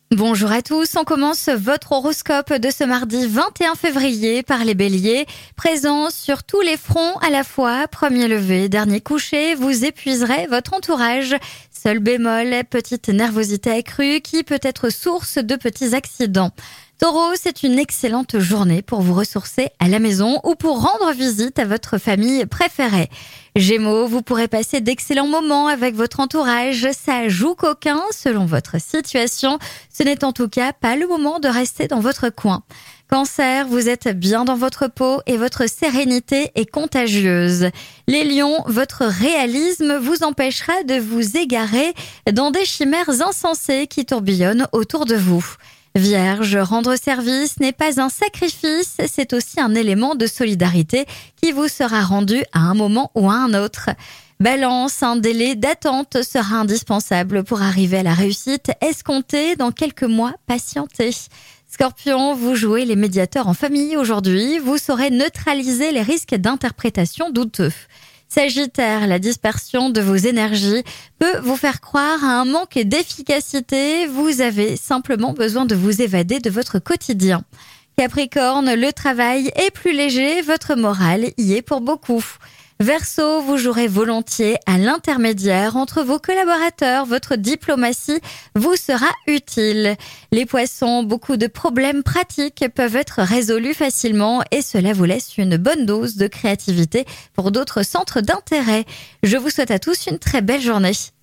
Bonjour à tous, on commence votre horoscope de ce mardi 21 février par les béliers. Présents sur tous les fronts à la fois, premier lever, dernier coucher, vous épuiserez votre entourage. Seul bémol, petite nervosité accrue qui peut être source de petits accidents. Taureau, c'est une excellente journée pour vous ressourcer à la maison ou pour rendre visite à votre famille préférée. Gémeaux, vous pourrez passer d'excellents moments avec votre entourage. Ça joue coquin selon votre situation. Ce n'est en tout cas pas le moment de rester dans votre coin. Cancer, vous êtes bien dans votre peau et votre sérénité est contagieuse. Les lions, votre réalisme vous empêchera de vous égarer dans des chimères insensées qui tourbillonnent autour de vous. Vierge, rendre service n'est pas un sacrifice, c'est aussi un élément de solidarité qui vous sera rendu à un moment ou à un autre. Balance, un délai d'attente sera indispensable pour arriver à la réussite escomptée dans quelques mois, patientez. Scorpion, vous jouez les médiateurs en famille aujourd'hui, vous saurez neutraliser les risques d'interprétation douteux. Sagittaire, la dispersion de vos énergies peut vous faire croire à un manque d'efficacité. Vous avez simplement besoin de vous évader de votre quotidien. Capricorne, le travail est plus léger, votre morale y est pour beaucoup. Verseau, vous jouerez volontiers à l'intermédiaire entre vos collaborateurs. Votre diplomatie vous sera utile. Les poissons, beaucoup de problèmes pratiques peuvent être résolus facilement et cela vous laisse une bonne dose de créativité pour d'autres centres d'intérêt. Je vous souhaite à tous une très belle journée.